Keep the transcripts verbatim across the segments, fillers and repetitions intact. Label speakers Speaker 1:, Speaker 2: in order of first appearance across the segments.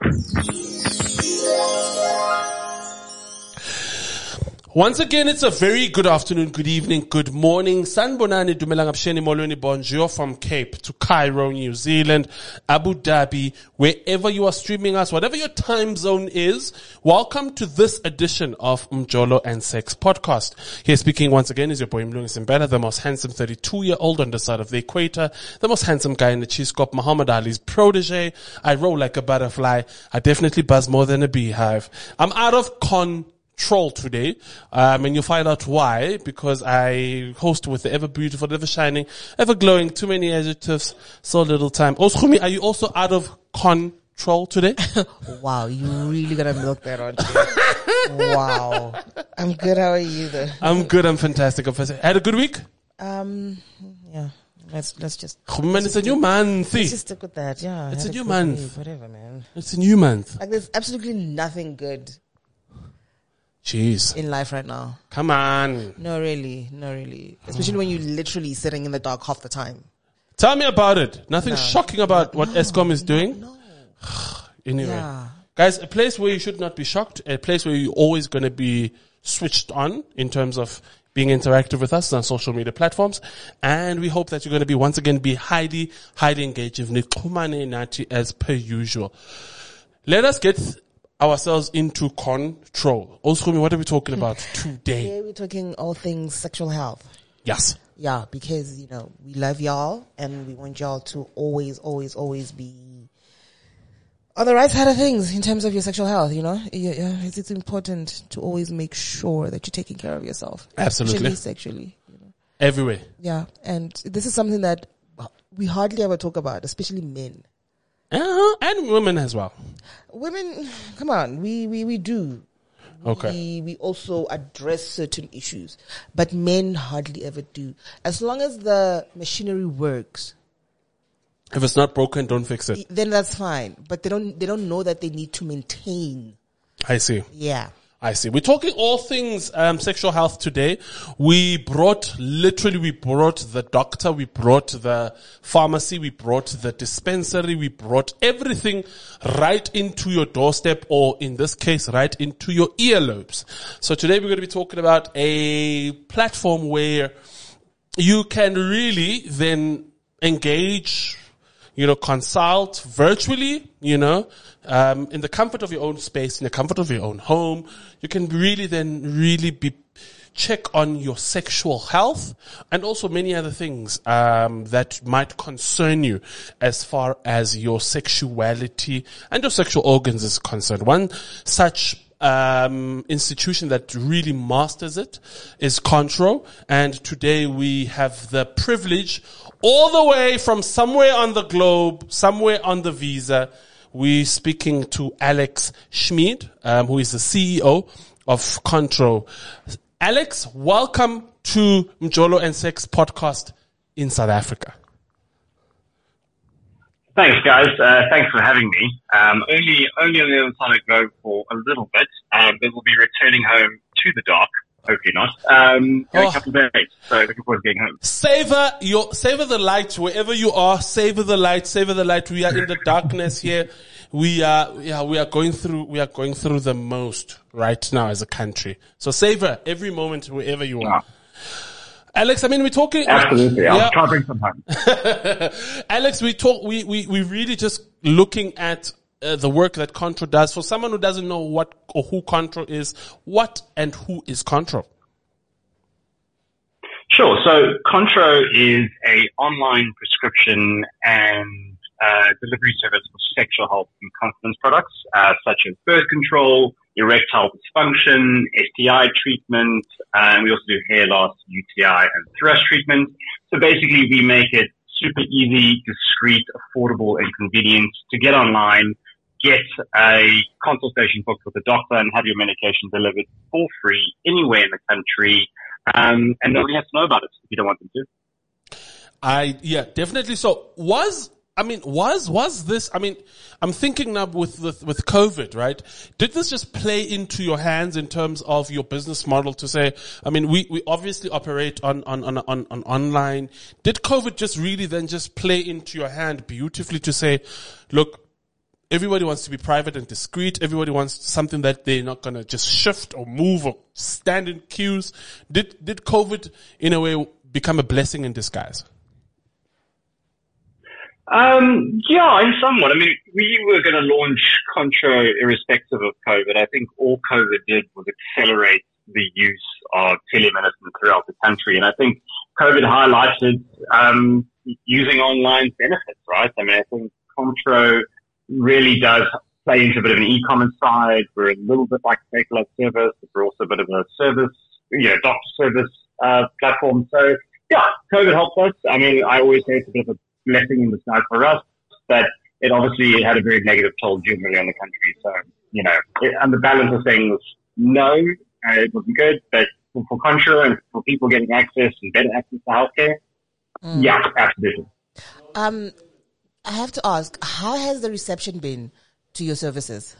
Speaker 1: Once again, it's a very good afternoon, good evening, good morning. Sanbonani Dumelangapsheni Molweni Bonjour from Cape to Cairo, New Zealand, Abu Dhabi, wherever you are streaming us, whatever your time zone is. Welcome to this edition of Mjolo and Sex podcast. Here speaking once again is your boy Mlungisi Mbela, the most handsome thirty-two-year-old on the side of the equator, the most handsome guy in the cheese scope, Muhammad Ali's protege. I roll like a butterfly. I definitely buzz more than a beehive. I'm out of con. Troll today, um, and you'll find out why, because I host with the ever beautiful, ever shining, ever glowing, too many adjectives, so little time. Oskumi, are you also out of control today?
Speaker 2: Wow, you really gonna milk that on today. Wow. I'm good, how are you though?
Speaker 1: I'm good, I'm fantastic. I'm fantastic. Had a good week?
Speaker 2: Um, yeah. Let's, let's just.
Speaker 1: Oh, man, it's a new month.
Speaker 2: Let's just stick with that, yeah.
Speaker 1: It's a new month.
Speaker 2: Week, whatever, man.
Speaker 1: It's a new month.
Speaker 2: Like there's absolutely nothing good.
Speaker 1: Jeez.
Speaker 2: In life right now.
Speaker 1: Come on.
Speaker 2: No, really. No, really. Especially when you're literally sitting in the dark half the time.
Speaker 1: Tell me about it. Nothing
Speaker 2: no.
Speaker 1: shocking about
Speaker 2: no,
Speaker 1: what ESCOM is doing?
Speaker 2: No.
Speaker 1: Anyway.
Speaker 2: Yeah.
Speaker 1: Guys, a place where you should not be shocked, a place where you're always going to be switched on in terms of being interactive with us on social media platforms. And we hope that you're going to be, once again, be highly, highly engaged with Nikumane Nati as per usual. Let us get ourselves into control. Oskumi, what are we talking about today?
Speaker 2: Today we're talking all things sexual health.
Speaker 1: Yes.
Speaker 2: Yeah, because, you know, we love y'all and we want y'all to always, always, always be on the right side of things in terms of your sexual health, you know? Yeah, yeah, it's, it's important to always make sure that you're taking care of yourself.
Speaker 1: Absolutely.
Speaker 2: Especially sexually. You know?
Speaker 1: Everywhere.
Speaker 2: Yeah, and this is something that we hardly ever talk about, especially men.
Speaker 1: Uh-huh. And women as well.
Speaker 2: Women, come on, we, we, we do.
Speaker 1: Okay.
Speaker 2: We, we also address certain issues, but men hardly ever do. As long as the machinery works.
Speaker 1: If it's not broken, don't fix it.
Speaker 2: Then that's fine. But they don't, they don't know that they need to maintain.
Speaker 1: I see.
Speaker 2: Yeah.
Speaker 1: I see. We're talking all things um, sexual health today. We brought, literally, we brought the doctor, we brought the pharmacy, we brought the dispensary, we brought everything right into your doorstep, or in this case, right into your earlobes. So today we're going to be talking about a platform where you can really then engage, you know, consult virtually, you know, um, in the comfort of your own space, in the comfort of your own home. You can really then really be, check on your sexual health and also many other things, um, that might concern you as far as your sexuality and your sexual organs is concerned. One such Um, institution that really masters it is Contro, and today we have the privilege, all the way from somewhere on the globe, somewhere on the visa, we're speaking to Alex Schmid, um, who is the C E O of Contro. Alex, welcome to Mjolo and Sex podcast in South Africa.
Speaker 3: Thanks, guys. Uh, thanks for having me. Um, only, only on the other side of the globe for a little bit. Um, then we'll be returning home to the dark. Hopefully not. Um, in
Speaker 1: oh.
Speaker 3: a couple of days. So looking forward to getting home.
Speaker 1: Savor your, savor the light wherever you are. Savor the light. Savor the light. We are in the darkness here. We are, yeah, we are going through, we are going through the most right now as a country. So savor every moment wherever you are.
Speaker 3: Yeah.
Speaker 1: Alex, I mean, we're talking.
Speaker 3: Absolutely. I'll
Speaker 1: yeah.
Speaker 3: try to bring some home.
Speaker 1: Alex, we talk, we, we, we really just looking at uh, the work that Contro does. For someone who doesn't know what or who Contro is, what and who is Contro?
Speaker 3: Sure. So Contro is a online prescription and uh, delivery service for sexual health and continence products, uh, such as birth control, erectile dysfunction, S T I treatment, and we also do hair loss, U T I, and thrush treatment. So basically, we make it super easy, discreet, affordable, and convenient to get online, get a consultation booked with a doctor, and have your medication delivered for free anywhere in the country. Um, and nobody has to know about it if you don't want them to.
Speaker 1: I, yeah, definitely. So was, I mean, was, was this, I mean, I'm thinking now with, with, with COVID, right? Did this just play into your hands in terms of your business model to say, I mean, we, we obviously operate on, on, on, on, on online. Did COVID just really then just play into your hand beautifully to say, look, Everybody wants to be private and discreet. Everybody wants something that they're not going to just shift or move or stand in queues. Did, did COVID in a way become a blessing in disguise?
Speaker 3: Um, yeah, in somewhat. I mean, we were going to launch Contro irrespective of COVID. I think all COVID did was accelerate the use of telemedicine throughout the country. And I think COVID highlighted um, using online benefits, right? I mean, I think Contro really does play into a bit of an e-commerce side. We're a little bit like a Take-Love service, but we're also a bit of a service, you know, doctor service uh, platform. So, yeah, COVID helped us. I mean, I always say it's a bit of a blessing in disguise for us, but it obviously had a very negative toll generally on the country. So, you know, it, on the balance of things, no, uh, it wasn't good, but for, for Contro and for people getting access and better access to healthcare, mm. yeah, absolutely.
Speaker 2: Um, I have to ask, how has the reception been to your services?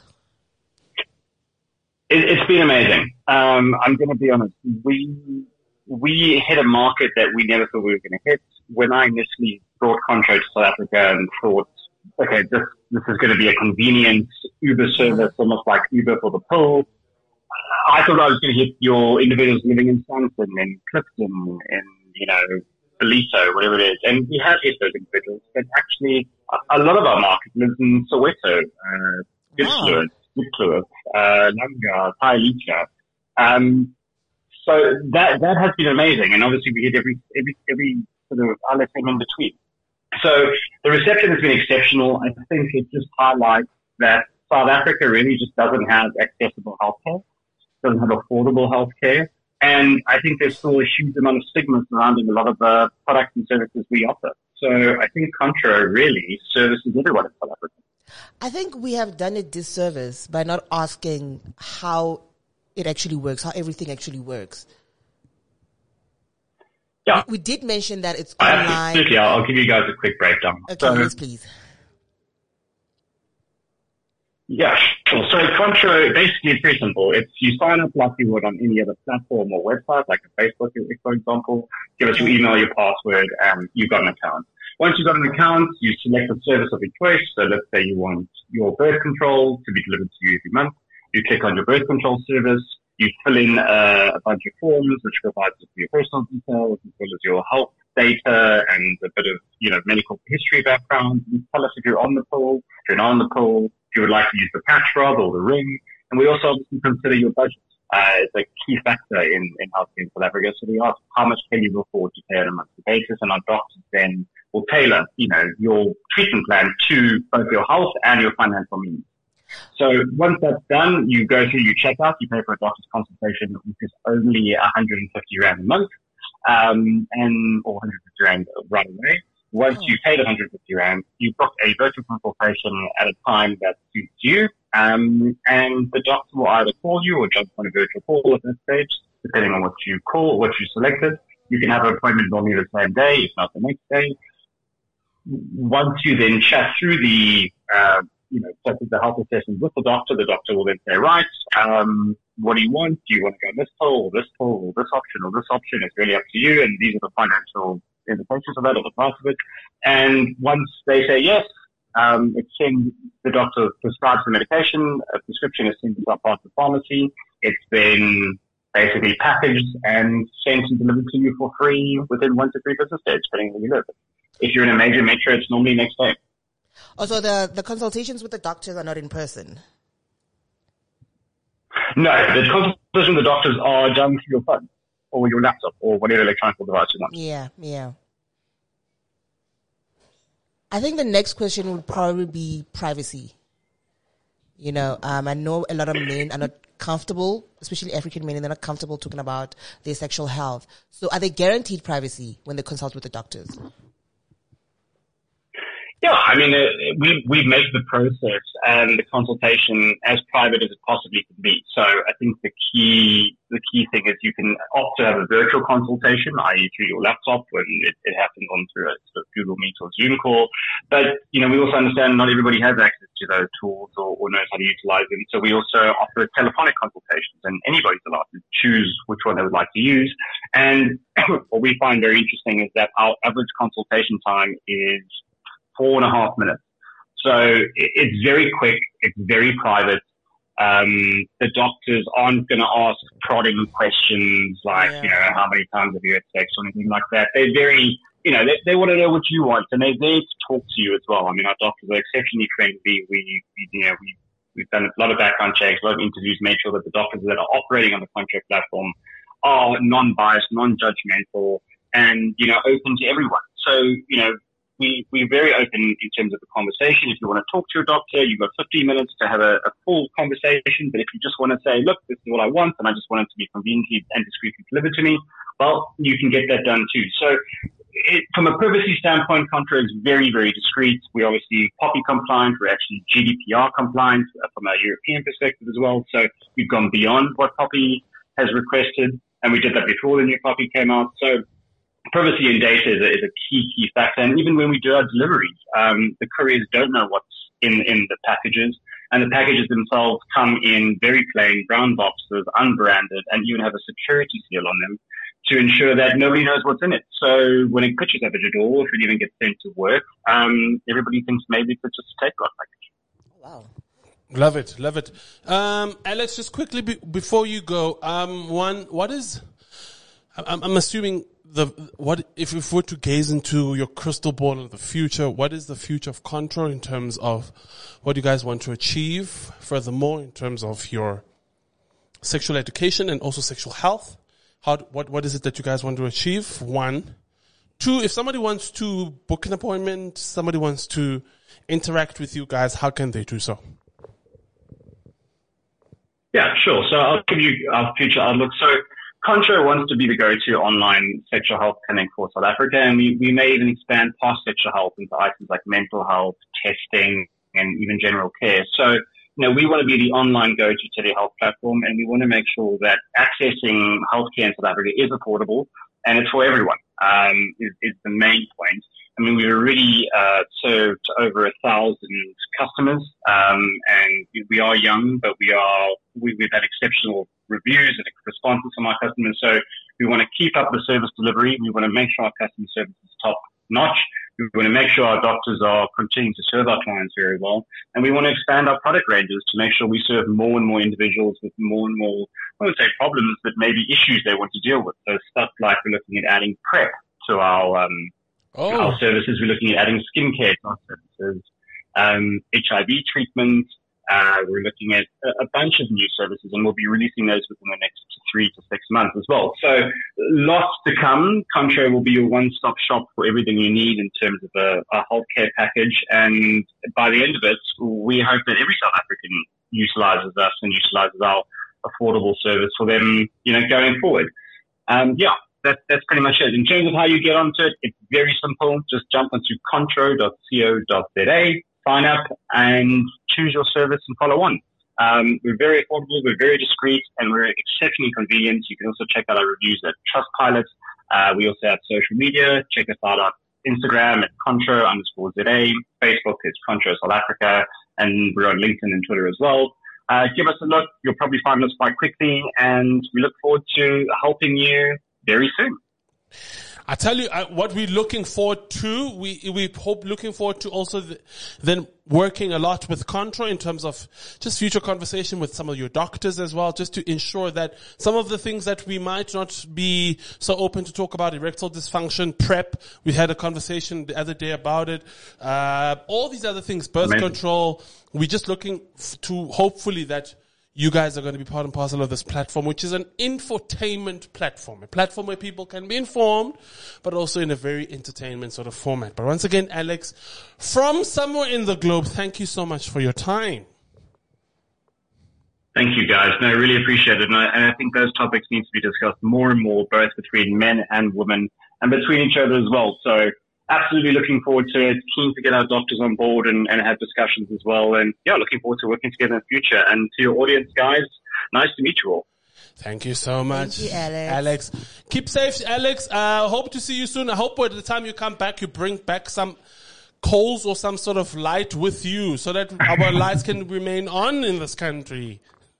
Speaker 3: It, it's been amazing. Um, I'm going to be honest. We we hit a market that we never thought we were going to hit. When I initially brought Contro to South Africa and thought, okay, this this is going to be a convenient Uber service, almost like Uber for the pill. I thought I was going to hit your individuals living in Sandton and Clifton and, you know, Ballito, whatever it is. And we have hit those individuals, but actually a, a lot of our market lives in Soweto, uh, Gitschler, Gitschler, uh, Langa, Khayelitsha. Um, so that, that has been amazing. And obviously we hit every, every, every sort of other thing in between. So the reception has been exceptional. I think it just highlights that South Africa really just doesn't have accessible healthcare, doesn't have affordable healthcare. And I think there's still a huge amount of stigma surrounding a lot of the products and services we offer. So I think Contro really services everyone in South Africa.
Speaker 2: I think we have done a disservice by not asking how it actually works, how everything actually works.
Speaker 3: Yeah.
Speaker 2: We, we did mention that it's online.
Speaker 3: Absolutely. I'll, I'll give you guys a quick breakdown.
Speaker 2: Okay,
Speaker 3: so,
Speaker 2: yes, please.
Speaker 3: Yeah, sure. So Contro, basically it's very simple. It's you sign up like you would on any other platform or website, like a Facebook, for example. Give us your email, your password, and you've got an account. Once you've got an account, you select a service of your choice. So let's say you want your birth control to be delivered to you every month. You click on your birth control service. You fill in uh, a bunch of forms, which provides you your personal details, as well as your health data and a bit of, you know, medical history background. You tell us if you're on the pill, if you're not on the pill, if you would like to use the patch rod or the ring. And we also obviously consider your budget. Uh, it's a key factor in, in healthcare in South Africa. So we ask how much can you afford to pay on a monthly basis, and our doctors then will tailor, you know, your treatment plan to both your health and your financial means. So once that's done, you go through, you check out, you pay for a doctor's consultation, which is only one hundred fifty rand a month, um, and, or one hundred fifty rand right away. Once you pay the one hundred fifty rand, you book a virtual consultation at a time that suits you, um, and the doctor will either call you or jump on a virtual call at this stage, depending on what you call, what you selected. You can have an appointment normally the same day, if not the next day. Once you then chat through the, uh, you know, chat through the health assessment with the doctor, the doctor will then say, right, um, what do you want? Do you want to go this pill or this pill or this option or this option? It's really up to you, and these are the financial implications of that or the price of it. And once they say yes, um, it's sent, the doctor prescribes the medication, a prescription is sent to our partner pharmacy. It's then basically packaged and sent and delivered to you for free within one to three business days, depending on where you live. If you're in a major metro, it's normally next day.
Speaker 2: Also, the, the consultations with the doctors are not in person?
Speaker 3: No, the consultations with the doctors are done through your phone or your laptop or whatever electronic device you want.
Speaker 2: Yeah, yeah. I think the next question would probably be privacy. You know, um, I know a lot of men are not comfortable, especially African men, and they're not comfortable talking about their sexual health. So are they guaranteed privacy when they consult with the doctors?
Speaker 3: Yeah, I mean, uh, we we make the process and the consultation as private as it possibly can be. So I think the key the key thing is you can opt to have a virtual consultation, that is through your laptop when it, it happens on through a sort of Google Meet or Zoom call. But, you know, we also understand not everybody has access to those tools or, or knows how to utilize them. So we also offer telephonic consultations, and anybody's allowed to choose which one they would like to use. And what we find very interesting is that our average consultation time is four and a half minutes. So it, it's very quick. It's very private. Um, the doctors aren't going to ask prodding questions like, yeah. you know, how many times have you had sex or anything like that. They're very, you know, they, they want to know what you want, and they're there to talk to you as well. I mean, our doctors are exceptionally friendly. We, we you know, we, we've done a lot of background checks, a lot of interviews, made sure that the doctors that are operating on the Contro platform are non-biased, non-judgmental, and, you know, open to everyone. So, you know, we, we're very open in terms of the conversation. If you want to talk to your doctor, you've got fifteen minutes to have a, a full conversation. But if you just want to say, look, this is what I want, and I just want it to be conveniently and discreetly delivered to me, well, you can get that done too. So it, from a privacy standpoint, Contro is very, very discreet. We're obviously POPI compliant. We're actually G D P R compliant uh, from a European perspective as well. So we've gone beyond what POPI has requested, and we did that before the new POPI came out. So privacy in data is a, is a key, key factor. And even when we do our deliveries, um, the couriers don't know what's in, in the packages. And the packages themselves come in very plain brown boxes, unbranded, and even have a security seal on them to ensure that nobody knows what's in it. So when it pitches up at your door, if it even gets sent to work, um, everybody thinks maybe it's just a takeoff package.
Speaker 2: Wow.
Speaker 1: Love it, love it. Um, Alex, just quickly be, before you go, um, one, what is, I'm, I'm assuming the, what, if we were to gaze into your crystal ball of the future, what is the future of Contro in terms of what you guys want to achieve? Furthermore, in terms of your sexual education and also sexual health, how, what, what is it that you guys want to achieve? One. Two, if somebody wants to book an appointment, somebody wants to interact with you guys, how can they do so?
Speaker 3: Yeah, sure. So I'll give you our future outlook. So Contro wants to be the go-to online sexual health clinic for South Africa, and we, we may even expand past sexual health into items like mental health, testing, and even general care. So, you know, we want to be the online go-to telehealth platform, and we want to make sure that accessing healthcare in South Africa is affordable, and it's for everyone, um, is, is the main point. I mean, we've already uh, served over a thousand customers, um, and we are young, but we are we, we've had exceptional reviews and responses from our customers. So we want to keep up the service delivery. We want to make sure our customer service is top notch. We want to make sure our doctors are continuing to serve our clients very well, and we want to expand our product ranges to make sure we serve more and more individuals with more and more, I wouldn't say problems, but maybe issues they want to deal with. So stuff like we're looking at adding PrEP to our um,
Speaker 1: Oh.
Speaker 3: our services. We're looking at adding skincare to our services, um, H I V treatment. Uh, we're looking at a, a bunch of new services, and we'll be releasing those within the next three to six months as well. So lots to come. Contro will be your one-stop shop for everything you need in terms of a, a healthcare package. And by the end of it, we hope that every South African utilizes us and utilizes our affordable service for them, you know, going forward. Um, yeah. That, that's pretty much it. In terms of how you get onto it, it's very simple. Just jump onto contro dot co dot za, sign up, and choose your service and follow on. Um, we're very affordable, we're very discreet, and we're exceptionally convenient. You can also check out our reviews at Trustpilot. Uh, we also have social media. Check us out on Instagram at contro underscore za. Facebook is Contro South Africa, and we're on LinkedIn and Twitter as well. Uh, give us a look. You'll probably find us quite quickly, and we look forward to helping you very soon.
Speaker 1: I tell you, uh, what we're looking forward to, we we hope looking forward to also the, then working a lot with Contro in terms of just future conversation with some of your doctors as well, just to ensure that some of the things that we might not be so open to talk about, erectile dysfunction, PrEP, we had a conversation the other day about it, uh, all these other things, birth Amazing. control, we're just looking f- to hopefully that you guys are going to be part and parcel of this platform, which is an infotainment platform, a platform where people can be informed, but also in a very entertainment sort of format. But once again, Alex, from somewhere in the globe, thank you so much for your time.
Speaker 3: Thank you, guys. No, I really appreciate it. And I, and I think those topics need to be discussed more and more, both between men and women and between each other as well. So absolutely looking forward to it. Keen to get our doctors on board and, and have discussions as well. And yeah, looking forward to working together in the future. And to your audience, guys, nice to meet you all.
Speaker 1: Thank you so much.
Speaker 2: Thank you, Alex.
Speaker 1: Alex. Keep safe, Alex. Uh, hope to see you soon. I hope by the time you come back, you bring back some coals or some sort of light with you so that our lights can remain on in this country.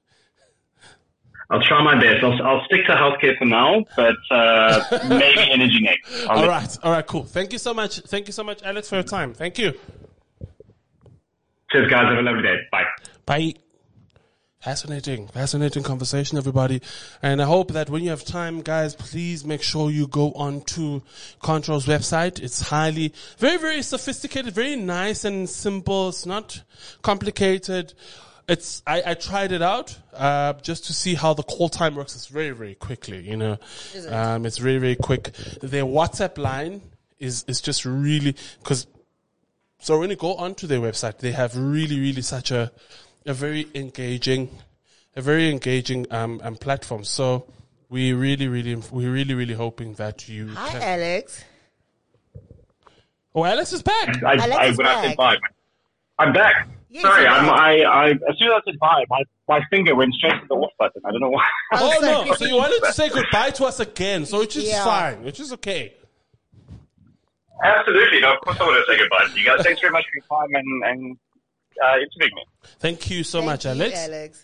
Speaker 3: I'll try my best. I'll, I'll stick to healthcare for now, but uh, maybe energy next. I'll
Speaker 1: all right. All right, cool. Thank you so much. Thank you so much, Alex, for your time. Thank you.
Speaker 3: Cheers, guys. Have a lovely day. Bye.
Speaker 1: Bye. Fascinating, fascinating conversation, everybody. And I hope that when you have time, guys, please make sure you go on to Control's website. It's highly, very, very sophisticated, very nice and simple. It's not complicated. It's, I, I tried it out, uh, just to see how the call time works. It's very, very quickly, you know.
Speaker 2: Is it?
Speaker 1: Um, it's very, very quick. Their WhatsApp line is, is just really, cause, so when you go onto their website, they have really, really such a, a very engaging, a very engaging, um, um, platform. So we really, really, we're really, really hoping that you
Speaker 2: Hi,
Speaker 1: can.
Speaker 2: Alex.
Speaker 1: Oh, Alex is back.
Speaker 3: I,
Speaker 2: Alex
Speaker 3: I,
Speaker 2: is
Speaker 3: when I
Speaker 2: back.
Speaker 3: said bye, I'm back.
Speaker 2: Yes,
Speaker 3: Sorry,
Speaker 2: you're
Speaker 3: I'm,
Speaker 2: back.
Speaker 3: I, I, as soon as I said bye, my, my finger went straight to the off button. I don't know why.
Speaker 1: Oh,
Speaker 2: sorry.
Speaker 1: no. So you wanted to say goodbye to us again. So which is
Speaker 2: Yeah.
Speaker 1: fine. Which is okay.
Speaker 3: Absolutely. No, of course I want to say goodbye to you guys. Thanks very much for your time and, and uh, interviewing me.
Speaker 1: Thank you so
Speaker 2: Thank
Speaker 1: much,
Speaker 2: you,
Speaker 1: Alex.
Speaker 2: Alex.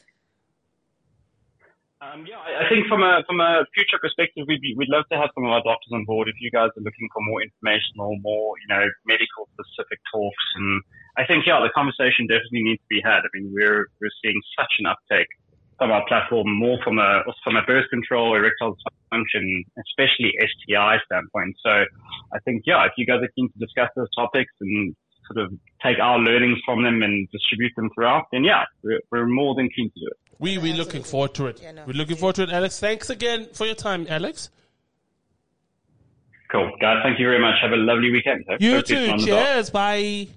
Speaker 3: Um, yeah, I, I think from a from a future perspective, we'd be, we'd love to have some of our doctors on board if you guys are looking for more informational, more you know, medical specific talks. And I think yeah, the conversation definitely needs to be had. I mean, we're we're seeing such an uptake from our platform, more from a from a birth control, erectile dysfunction, especially S T I standpoint. So I think yeah, if you guys are keen to discuss those topics and sort of take our learnings from them and distribute them throughout, then yeah, we're, we're more than keen to do it.
Speaker 1: We, we're looking forward to it.
Speaker 2: Yeah, no,
Speaker 1: we're looking forward to it, Alex. Thanks again for your time, Alex.
Speaker 3: Cool. Guys, thank you very much. Have a lovely weekend. Hope-
Speaker 1: You
Speaker 3: hope it's
Speaker 1: too.
Speaker 3: on the dot.
Speaker 1: Cheers. Bye.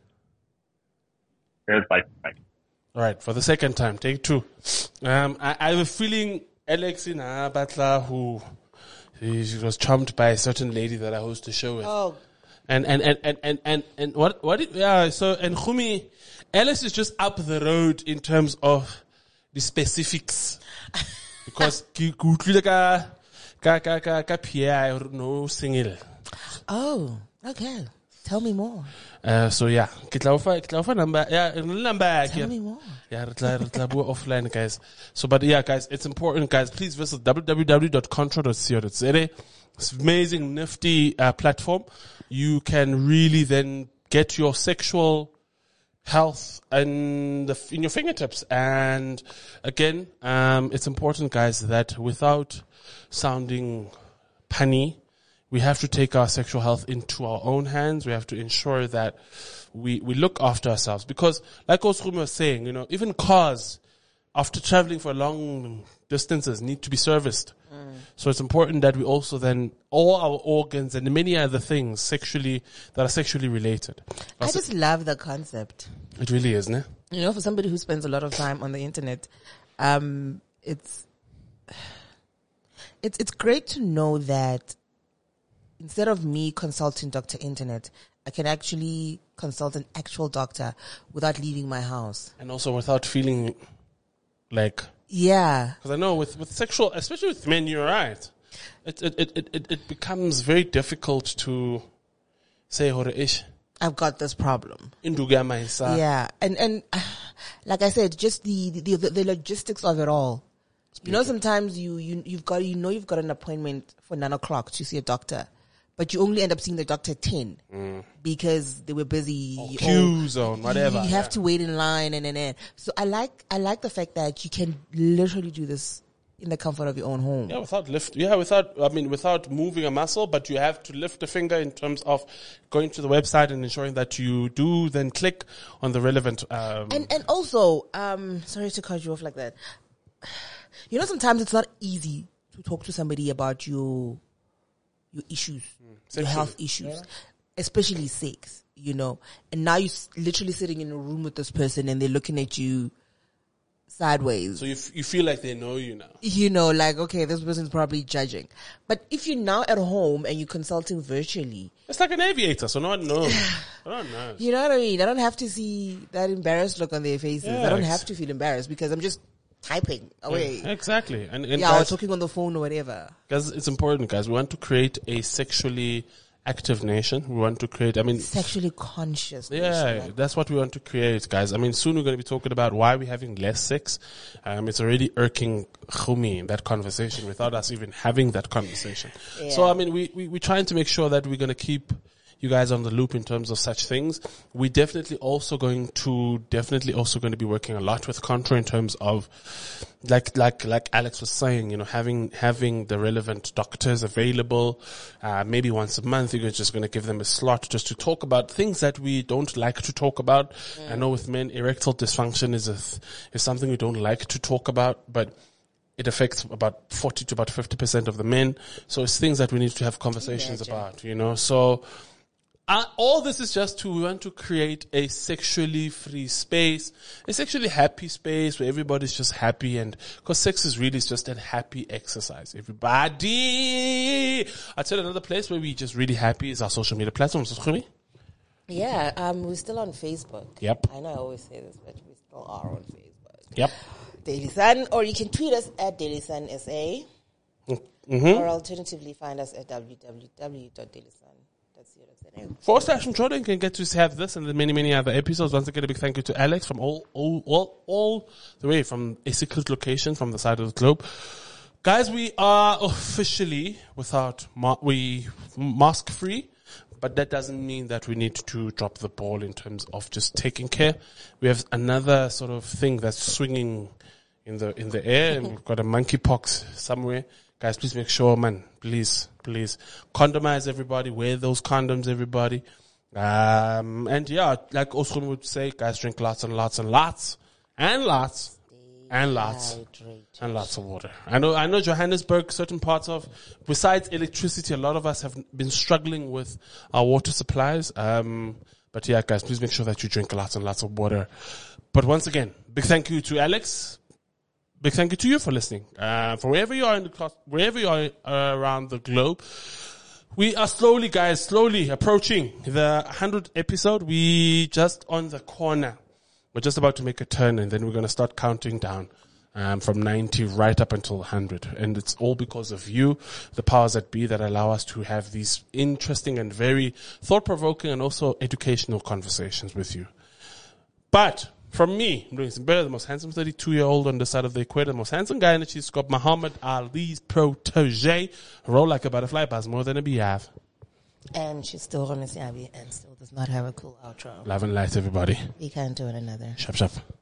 Speaker 3: Cheers. Bye. Bye.
Speaker 1: All right, for the second time, take two. Um, I, I have a feeling Alex in Batla, who he, she was charmed by a certain lady that I host the show with.
Speaker 2: Oh,
Speaker 1: And, and, and, and, and, and, and what, what, did- yeah, so, and Khumi, Alex is just up the road in terms of the specifics. Because, ke ke utlwile ka, ka, ka, ka, ka Pierre, no single.
Speaker 2: oh, okay. Tell me more.
Speaker 1: Uh, so yeah, ke tla o fa- ke tla o fa number, yeah, number.
Speaker 2: Tell me more.
Speaker 1: Yeah, re tla- re tla bua offline, guys. So, but yeah, guys, it's important, guys. Please visit w w w dot contra dot co dot z a. It's an amazing, nifty uh, platform. You can really then get your sexual health in the in your fingertips. And again, um, it's important, guys, that without sounding punny, we have to take our sexual health into our own hands. We have to ensure that we, we look after ourselves. Because like Osrum was saying, you know, even cars, after traveling for long distances, need to be serviced. Mm. So it's important that we also then, all our organs and many other things sexually, that are sexually related.
Speaker 2: I just love the concept.
Speaker 1: It really is, ne?
Speaker 2: You know, for somebody who spends a lot of time on the internet, um, it's, it's, it's great to know that instead of me consulting Doctor Internet, I can actually consult an actual doctor without leaving my house.
Speaker 1: And also without feeling like,
Speaker 2: Yeah.
Speaker 1: because I know with, with sexual, especially with men, you're right. It, it, it, it, it becomes very difficult to say, hore ish,
Speaker 2: I've got this problem.
Speaker 1: induga maisa.
Speaker 2: Yeah. And, and uh, like I said, just the, the, the, the logistics of it all. You know, sometimes you, you, you've got, you know, you've got an appointment for nine o'clock to see a doctor, but you only end up seeing the doctor at ten mm. because they were busy.
Speaker 1: Or queue zone, whatever.
Speaker 2: You, you have
Speaker 1: yeah.
Speaker 2: to wait in line and, and, and. So I like, I like the fact that you can literally do this in the comfort of your own home.
Speaker 1: Yeah, without lift. Yeah, without, I mean, without moving a muscle, but you have to lift a finger in terms of going to the website and ensuring that you do then click on the relevant, um,
Speaker 2: And, and also, um, sorry to cut you off like that. You know, sometimes it's not easy to talk to somebody about your, your issues, your
Speaker 1: Sexually.
Speaker 2: health issues, especially sex, you know. And now you're s- literally sitting in a room with this person and they're looking at you sideways.
Speaker 1: so you, f- you feel like they know you now.
Speaker 2: You know, like, okay, this person's probably judging. But if you're now at home and you're consulting virtually,
Speaker 1: It's like an aviator, so no one knows. No one knows.
Speaker 2: you know what I mean? I don't have to see that embarrassed look on their faces.
Speaker 1: Yeah,
Speaker 2: I don't
Speaker 1: ex-
Speaker 2: have to feel embarrassed because I'm just typing away.
Speaker 1: Exactly. And, and
Speaker 2: Yeah, or
Speaker 1: guys,
Speaker 2: talking on the phone or whatever.
Speaker 1: guys, it's important, guys. We want to create a sexually active nation. We want to create, I mean,
Speaker 2: Sexually conscious.
Speaker 1: yeah,
Speaker 2: nation.
Speaker 1: that's what we want to create, guys. I mean, soon we're going to be talking about why we're having less sex. Um, it's already irking Khumi in that conversation without us even having that conversation.
Speaker 2: Yeah.
Speaker 1: So, I mean, we, we, we're trying to make sure that we're going to keep you guys on the loop in terms of such things. We're definitely also going to, definitely also going to be working a lot with Contra in terms of, like, like, like Alex was saying, you know, having, having the relevant doctors available, uh, maybe once a month. You're just going to give them a slot just to talk about things that we don't like to talk about. Mm. I know with men, erectile dysfunction is a, th- is something we don't like to talk about, but it affects about forty to about fifty percent of the men. So it's things that we need to have conversations Imagine. about, you know. So uh, all this is just to, we want to create a sexually free space, a sexually happy space where everybody's just happy, and because sex is really just a happy exercise. Everybody. I'd say another place where we just really happy is our social media platforms.
Speaker 2: Yeah, um, we're still on Facebook.
Speaker 1: Yep.
Speaker 2: I know I always say this, but we still are on Facebook.
Speaker 1: Yep.
Speaker 2: Daily Sun, or you can tweet us at Daily Sun S A, mm-hmm. or alternatively find us at w w w dot daily sun dot co dot za.
Speaker 1: For Stash and Jordan can get to have this and the many, many other episodes. Once again, a big thank you to Alex from all, all, all, all the way from a secret location from the side of the globe. Guys, we are officially without, ma- we mask free. But that doesn't mean that we need to drop the ball in terms of just taking care. We have another sort of thing that's swinging in the in the air, and we've got a monkeypox somewhere. Guys, please make sure, man. Please, please condomize everybody. Wear those condoms, everybody. Um, and yeah, like Osrum would say, guys, drink lots and lots and lots and lots. And lots, Hydrated. and lots of water. I know, I know Johannesburg, certain parts of, besides electricity, a lot of us have been struggling with our water supplies. Um, but yeah, guys, please make sure that you drink lots and lots of water. But once again, big thank you to Alex. Big thank you to you for listening. Uh, for wherever you are in the class, wherever you are uh, around the globe. We are slowly, guys, slowly approaching the hundredth episode. We just on the corner. We're just about to make a turn, and then we're going to start counting down um, from ninety right up until one hundred. And it's all because of you, the powers that be, that allow us to have these interesting and very thought-provoking and also educational conversations with you. But from me, I'm doing some better, the most handsome thirty-two-year-old on the side of the equator, the most handsome guy in the cheese scope, Muhammad Ali's protege. Roll like a butterfly, buzz more than a beehive.
Speaker 2: And she's still on the Siabi and still does not have a cool outro.
Speaker 1: Love and light, everybody.
Speaker 2: Be kind to one another.
Speaker 1: Shop, shop.